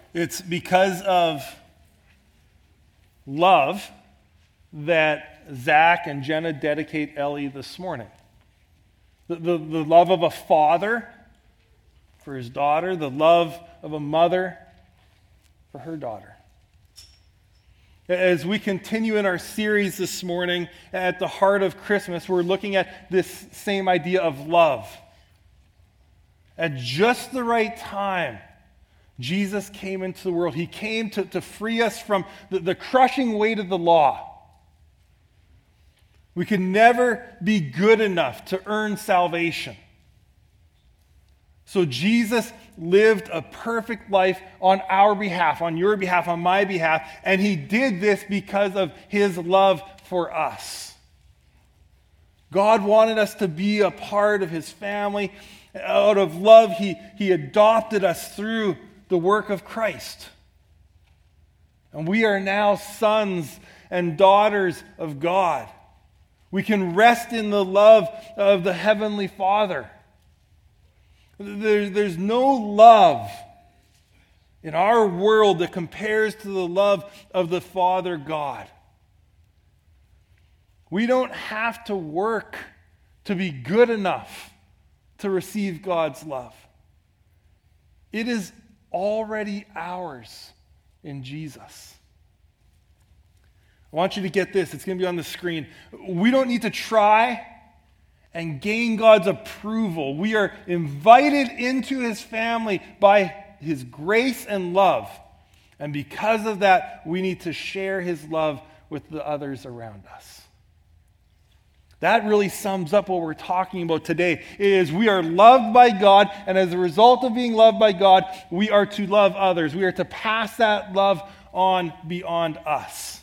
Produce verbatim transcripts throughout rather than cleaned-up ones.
It's because of love that Zach and Jenna dedicate Ellie this morning. The, the, the love of a father for his daughter, the love of a mother for her daughter. As we continue in our series this morning, at the heart of Christmas, we're looking at this same idea of love. At just the right time, Jesus came into the world. He came to, to free us from the, the crushing weight of the law. We could never be good enough to earn salvation. So Jesus lived a perfect life on our behalf, on your behalf, on my behalf, and he did this because of his love for us. God wanted us to be a part of his family. Out of love, he, he adopted us through the work of Christ. And we are now sons and daughters of God. We can rest in the love of the Heavenly Father. There, there's no love in our world that compares to the love of the Father God. We don't have to work to be good enough to receive God's love. It is already ours in Jesus. I want you to get this. It's going to be on the screen. We don't need to try and gain God's approval. We are invited into his family by his grace and love. And because of that, we need to share his love with the others around us. That really sums up what we're talking about today. Is we are loved by God, and as a result of being loved by God, we are to love others. We are to pass that love on beyond us.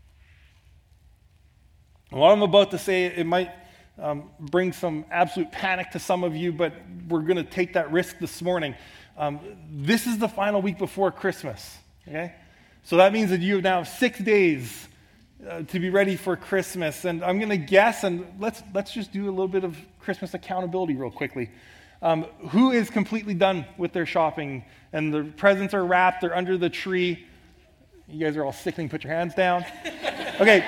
What I'm about to say, it might um, bring some absolute panic to some of you, but we're going to take that risk this morning. Um, this is the final week before Christmas, okay? So that means that you have now six days Uh, to be ready for Christmas. And I'm going to guess, and let's let's just do a little bit of Christmas accountability real quickly. Um, who is completely done with their shopping and the presents are wrapped, they're under the tree? You guys are all sickening, put your hands down. Okay.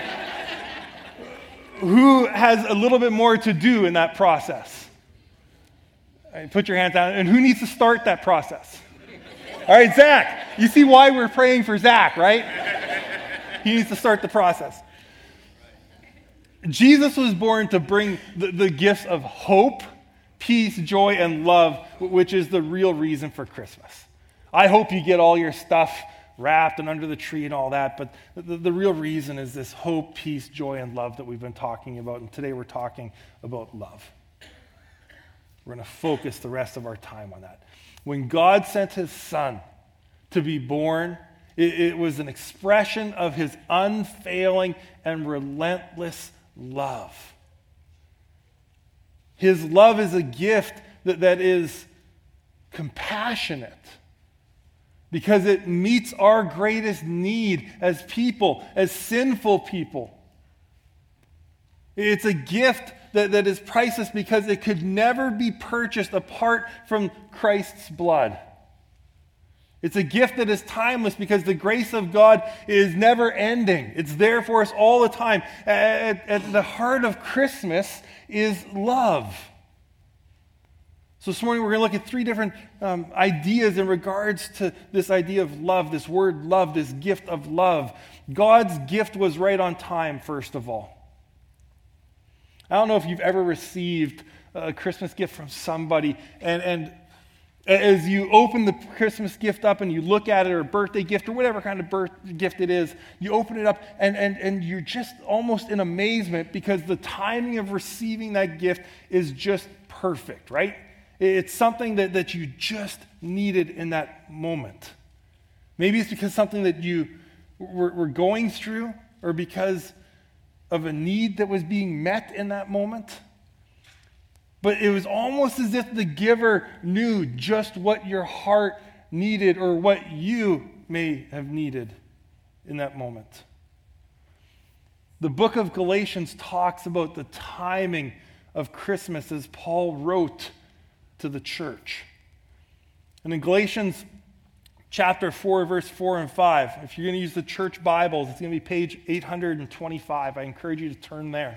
Who has a little bit more to do in that process? All right, put your hands down. And who needs to start that process? All right, Zach. You see why we're praying for Zach, right? He needs to start the process. Jesus was born to bring the, the gifts of hope, peace, joy, and love, which is the real reason for Christmas. I hope you get all your stuff wrapped and under the tree and all that, but the, the real reason is this hope, peace, joy, and love that we've been talking about, and today we're talking about love. We're going to focus the rest of our time on that. When God sent his son to be born, It, it was an expression of his unfailing and relentless love. His love is a gift that, that is compassionate because it meets our greatest need as people, as sinful people. It's a gift that, that is priceless because it could never be purchased apart from Christ's blood. It's a gift that is timeless because the grace of God is never ending. It's there for us all the time. At, at the heart of Christmas is love. So this morning we're going to look at three different um, ideas in regards to this idea of love, this word love, this gift of love. God's gift was right on time, first of all. I don't know if you've ever received a Christmas gift from somebody and and as you open the Christmas gift up and you look at it, or a birthday gift, or whatever kind of birth gift it is, you open it up and, and, and you're just almost in amazement because the timing of receiving that gift is just perfect, right? It's something that, that you just needed in that moment. Maybe it's because something that you were, were going through, or because of a need that was being met in that moment. But it was almost as if the giver knew just what your heart needed or what you may have needed in that moment. The book of Galatians talks about the timing of Christmas as Paul wrote to the church. And in Galatians chapter four, verse four and five. If you're going to use the church Bibles, it's going to be page eight hundred twenty-five. I encourage you to turn there.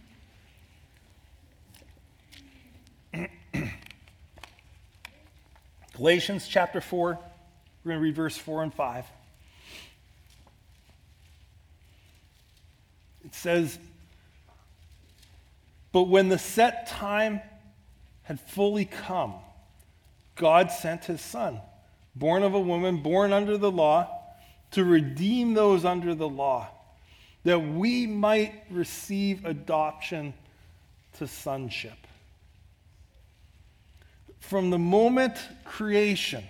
Galatians chapter four, we're going to read verse four and five. It says, "But when the set time had fully come, God sent his Son, born of a woman, born under the law, to redeem those under the law, that we might receive adoption to sonship." From the moment creation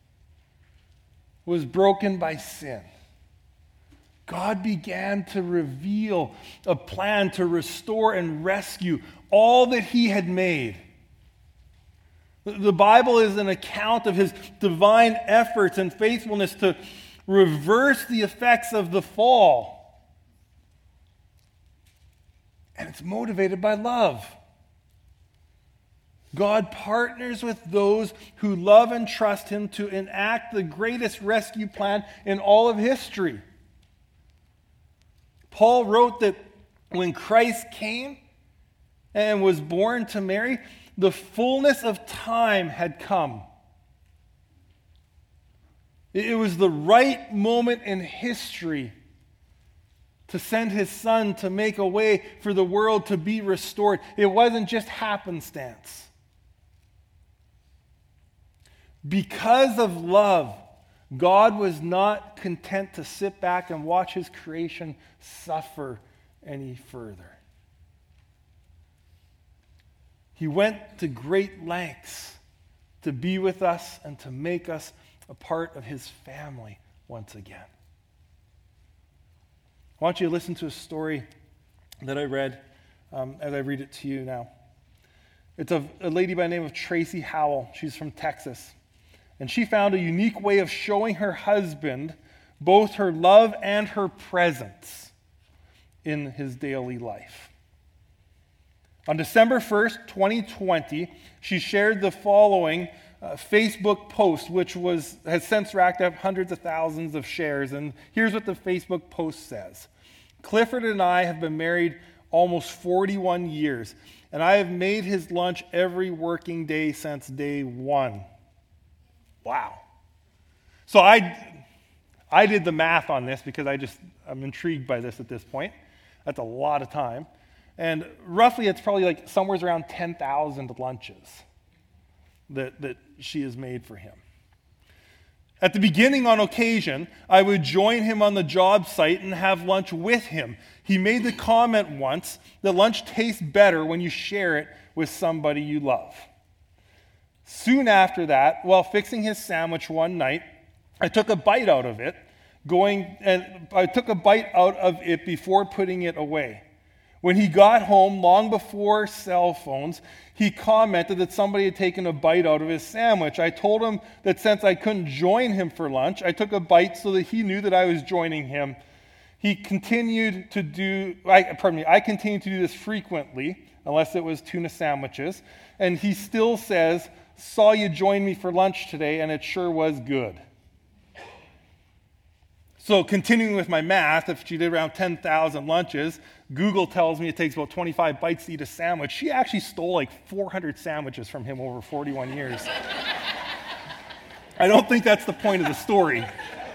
was broken by sin, God began to reveal a plan to restore and rescue all that he had made. The Bible is an account of his divine efforts and faithfulness to reverse the effects of the fall. And it's motivated by love. God partners with those who love and trust him to enact the greatest rescue plan in all of history. Paul wrote that when Christ came and was born to Mary, the fullness of time had come. It was the right moment in history to send his Son to make a way for the world to be restored. It wasn't just happenstance. Because of love, God was not content to sit back and watch his creation suffer any further. He went to great lengths to be with us and to make us a part of his family once again. I want you to listen to a story that I read um, as I read it to you now. It's of a lady by the name of Tracy Howell. She's from Texas. And she found a unique way of showing her husband both her love and her presence in his daily life. On December first, twenty twenty, she shared the following uh, Facebook post, which was has since racked up hundreds of thousands of shares. And here's what the Facebook post says. "Clifford and I have been married almost forty-one years, and I have made his lunch every working day since day one." Wow. So I, I did the math on this because I just, I'm intrigued by this at this point. That's a lot of time. And roughly it's probably like somewhere around ten thousand lunches that, that she has made for him. At the beginning, on occasion, I would join him on the job site and have lunch with him. He made the comment once that lunch tastes better when you share it with somebody you love. Soon after that, while fixing his sandwich one night, I took a bite out of it, going and I took a bite out of it before putting it away. When he got home, long before cell phones, he commented that somebody had taken a bite out of his sandwich. I told him that since I couldn't join him for lunch, I took a bite so that he knew that I was joining him. He continued to do, I, pardon me, I continued to do this frequently, unless it was tuna sandwiches, and he still says, "Saw you join me for lunch today, and it sure was good." So continuing with my math, if she did around ten thousand lunches, Google tells me it takes about twenty-five bites to eat a sandwich. She actually stole like four hundred sandwiches from him over forty-one years. I don't think that's the point of the story.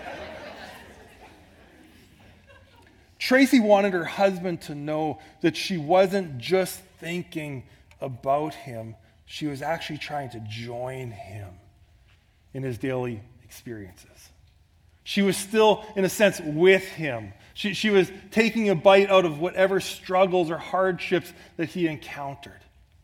Tracy wanted her husband to know that she wasn't just thinking about him. She was actually trying to join him in his daily experiences. She was still, in a sense, with him. She, she was taking a bite out of whatever struggles or hardships that he encountered.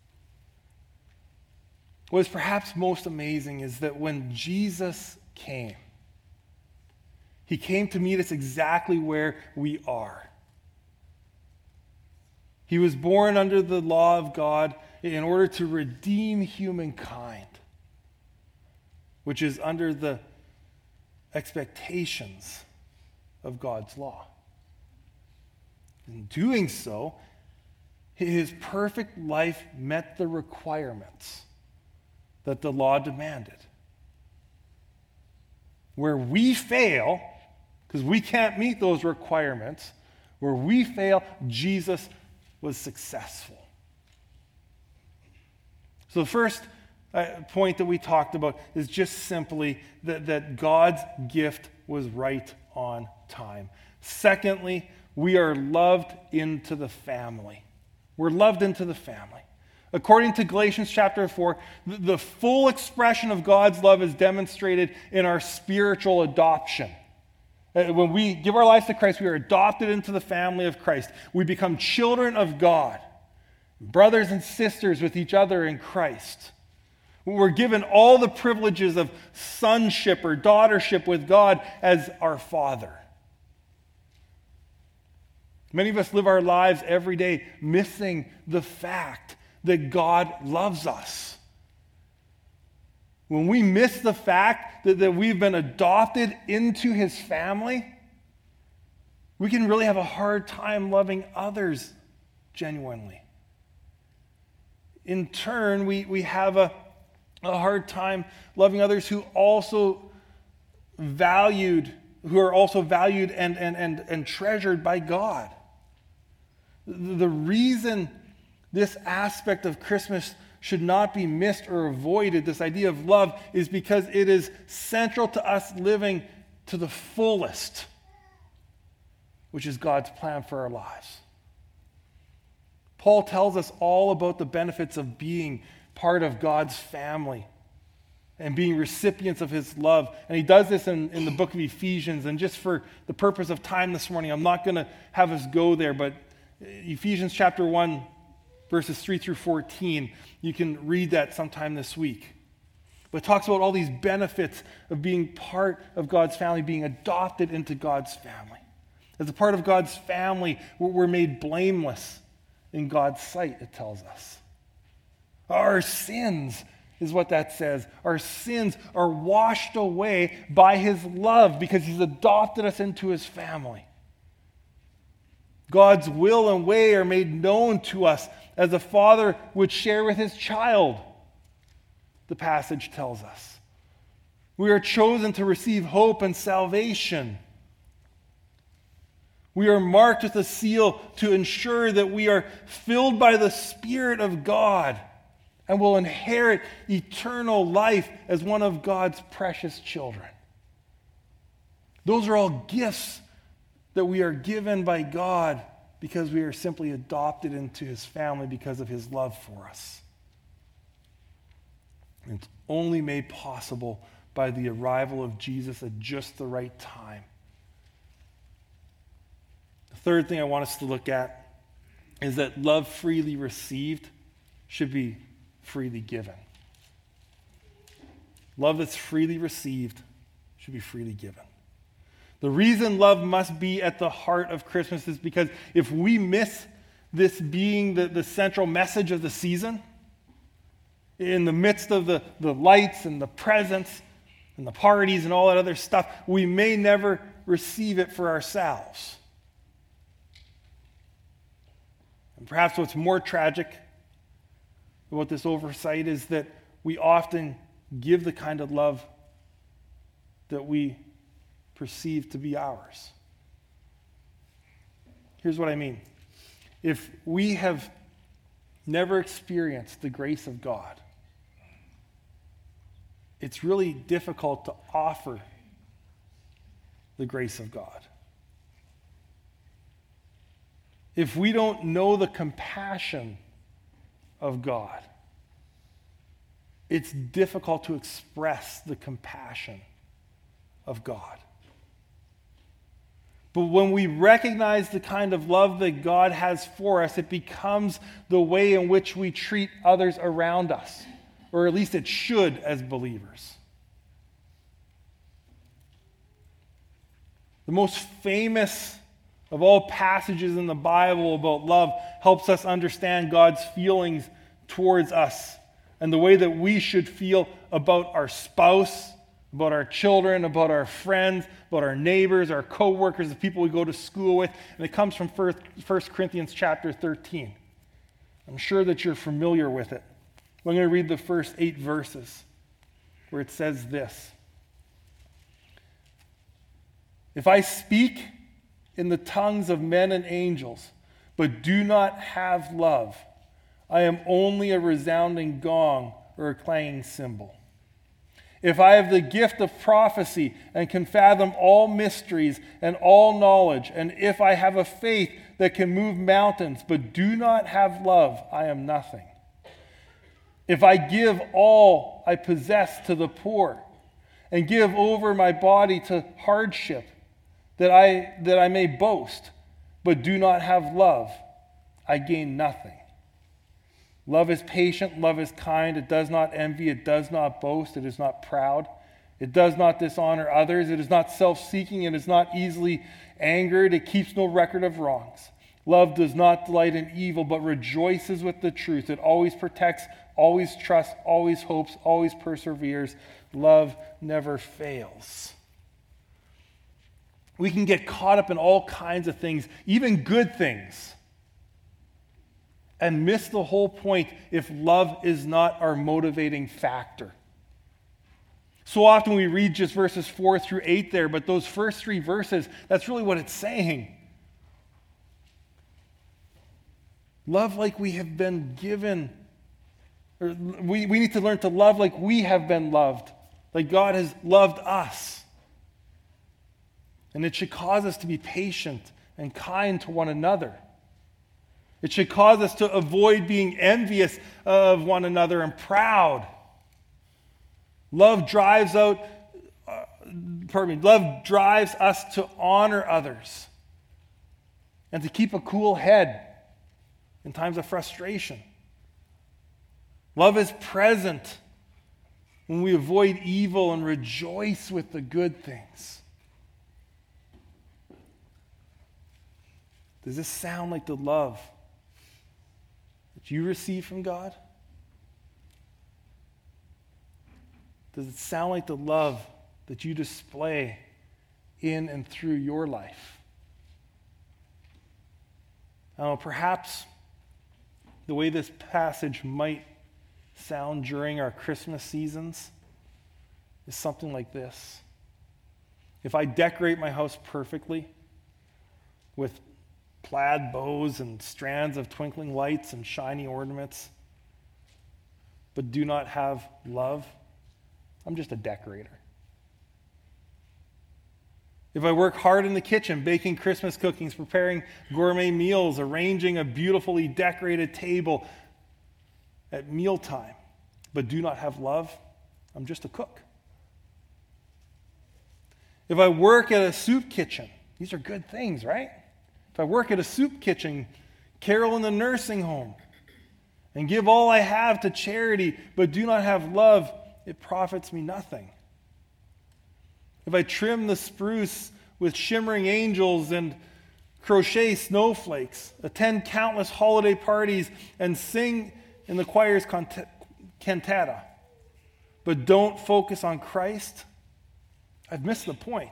What is perhaps most amazing is that when Jesus came, he came to meet us exactly where we are. He was born under the law of God in order to redeem humankind, which is under the expectations of God's law. In doing so, his perfect life met the requirements that the law demanded. Where we fail, because we can't meet those requirements, where we fail, Jesus was successful. So the first uh, point that we talked about is just simply that, that God's gift was right on time. Secondly, we are loved into the family. We're loved into the family. According to Galatians chapter four, the, the full expression of God's love is demonstrated in our spiritual adoption. Uh, When we give our lives to Christ, we are adopted into the family of Christ. We become children of God, brothers and sisters with each other in Christ. We're given all the privileges of sonship or daughtership with God as our Father. Many of us live our lives every day missing the fact that God loves us. When we miss the fact that, that we've been adopted into his family, we can really have a hard time loving others genuinely. In turn, we, we have a, a hard time loving others who also valued, who are also valued and, and, and, and treasured by God. The reason this aspect of Christmas should not be missed or avoided, this idea of love, is because it is central to us living to the fullest, which is God's plan for our lives. Paul tells us all about the benefits of being part of God's family and being recipients of his love. And he does this in, in the book of Ephesians. And just for the purpose of time this morning, I'm not going to have us go there, but Ephesians chapter one, verses three through fourteen, you can read that sometime this week. But it talks about all these benefits of being part of God's family, being adopted into God's family. As a part of God's family, we're made blameless in God's sight, it tells us. Our sins is what that says. Our sins are washed away by his love because he's adopted us into his family. God's will and way are made known to us as a father would share with his child, the passage tells us. We are chosen to receive hope and salvation. We are marked with a seal to ensure that we are filled by the Spirit of God and will inherit eternal life as one of God's precious children. Those are all gifts that we are given by God because we are simply adopted into his family because of his love for us. And it's only made possible by the arrival of Jesus at just the right time. The third thing I want us to look at is that love freely received should be freely given. Love that's freely received should be freely given. The reason love must be at the heart of Christmas is because if we miss this being the, the central message of the season, in the midst of the, the lights and the presents and the parties and all that other stuff, we may never receive it for ourselves. And perhaps what's more tragic about this oversight is that we often give the kind of love that we perceive to be ours. Here's what I mean. If we have never experienced the grace of God, it's really difficult to offer the grace of God. If we don't know the compassion of God, it's difficult to express the compassion of God. But when we recognize the kind of love that God has for us, it becomes the way in which we treat others around us, or at least it should as believers. The most famous of all passages in the Bible about love helps us understand God's feelings towards us and the way that we should feel about our spouse, about our children, about our friends, about our neighbors, our co-workers, the people we go to school with. And it comes from First Corinthians chapter thirteen. I'm sure that you're familiar with it. I'm going to read the first eight verses where it says this. If I speak in the tongues of men and angels, but do not have love, I am only a resounding gong or a clanging cymbal. If I have the gift of prophecy and can fathom all mysteries and all knowledge, and if I have a faith that can move mountains, but do not have love, I am nothing. If I give all I possess to the poor and give over my body to hardship, that I, that I may boast, but do not have love, I gain nothing. Love is patient, love is kind, it does not envy, it does not boast, it is not proud, it does not dishonor others, it is not self-seeking, it is not easily angered, it keeps no record of wrongs. Love does not delight in evil, but rejoices with the truth. It always protects, always trusts, always hopes, always perseveres. Love never fails. We can get caught up in all kinds of things, even good things, and miss the whole point if love is not our motivating factor. So often we read just verses four through eight there, but those first three verses, that's really what it's saying. Love like we have been given, or we, we need to learn to love like we have been loved, like God has loved us. And it should cause us to be patient and kind to one another. It should cause us to avoid being envious of one another and proud. Love drives out, uh, pardon me, love drives us to honor others and to keep a cool head in times of frustration. Love is present when we avoid evil and rejoice with the good things. Does this sound like the love that you receive from God? Does it sound like the love that you display in and through your life? I don't know, perhaps the way this passage might sound during our Christmas seasons is something like this. If I decorate my house perfectly with plaid bows and strands of twinkling lights and shiny ornaments, but do not have love, I'm just a decorator. If I work hard in the kitchen, baking Christmas cookies, preparing gourmet meals, arranging a beautifully decorated table at mealtime, but do not have love, I'm just a cook. If I work at a soup kitchen, these are good things, right? If I work at a soup kitchen, carol in the nursing home, and give all I have to charity, but do not have love, it profits me nothing. If I trim the spruce with shimmering angels and crochet snowflakes, attend countless holiday parties, and sing in the choir's cantata, but don't focus on Christ, I've missed the point.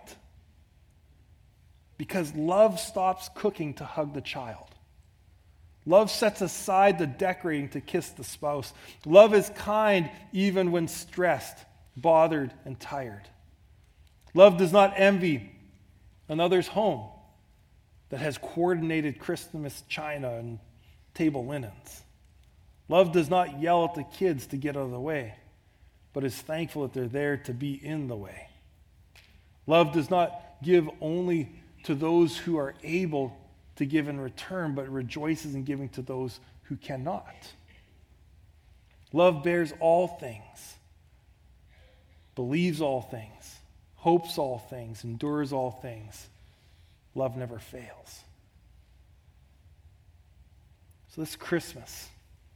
Because love stops cooking to hug the child. Love sets aside the decorating to kiss the spouse. Love is kind even when stressed, bothered, and tired. Love does not envy another's home that has coordinated Christmas china and table linens. Love does not yell at the kids to get out of the way, but is thankful that they're there to be in the way. Love does not give only to those who are able to give in return, but rejoices in giving to those who cannot. Love bears all things, believes all things, hopes all things, endures all things. Love never fails. So this Christmas,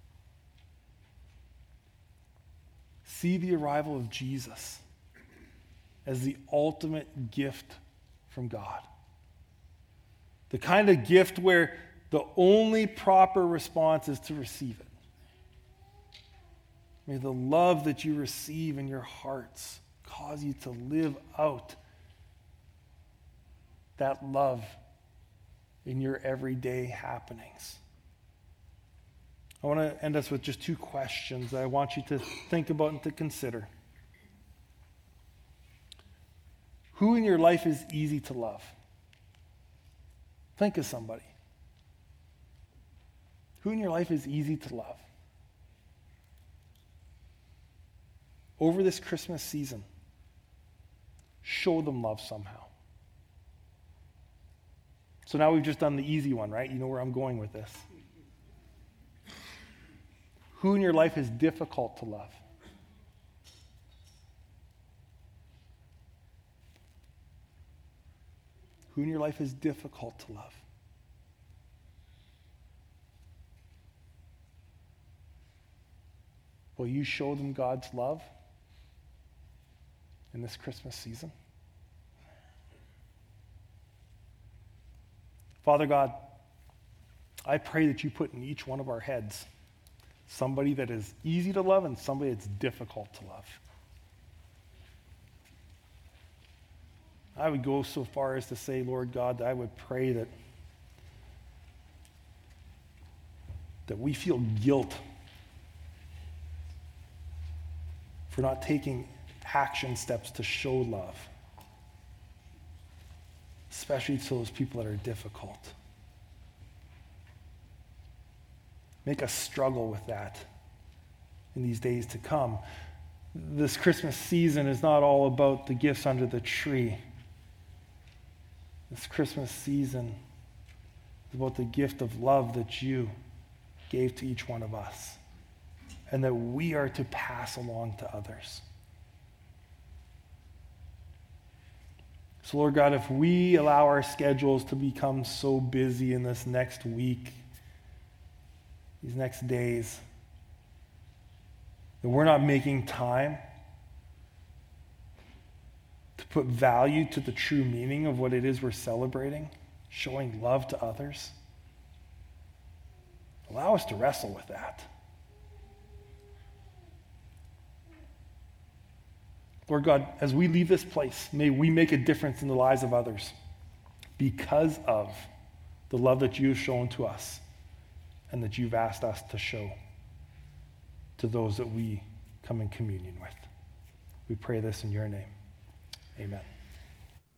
see the arrival of Jesus as the ultimate gift from God. The kind of gift where the only proper response is to receive it. May the love that you receive in your hearts cause you to live out that love in your everyday happenings. I want to end us with just two questions that I want you to think about and to consider. Who in your life is easy to love? Think of somebody. Who in your life is easy to love? Over this Christmas season, show them love somehow. So now we've just done the easy one, right? You know where I'm going with this. Who in your life is difficult to love? Who in your life is difficult to love? Will you show them God's love in this Christmas season? Father God, I pray that you put in each one of our heads somebody that is easy to love and somebody that's difficult to love. I would go so far as to say, Lord God, that I would pray that, that we feel guilt for not taking action steps to show love, especially to those people that are difficult. Make us struggle with that in these days to come. This Christmas season is not all about the gifts under the tree. This Christmas season is about the gift of love that you gave to each one of us and that we are to pass along to others. So, Lord God, if we allow our schedules to become so busy in this next week, these next days, that we're not making time to put value to the true meaning of what it is we're celebrating, showing love to others, allow us to wrestle with that. Lord God, as we leave this place, may we make a difference in the lives of others because of the love that you have shown to us and that you've asked us to show to those that we come in communion with. We pray this in your name. Amen.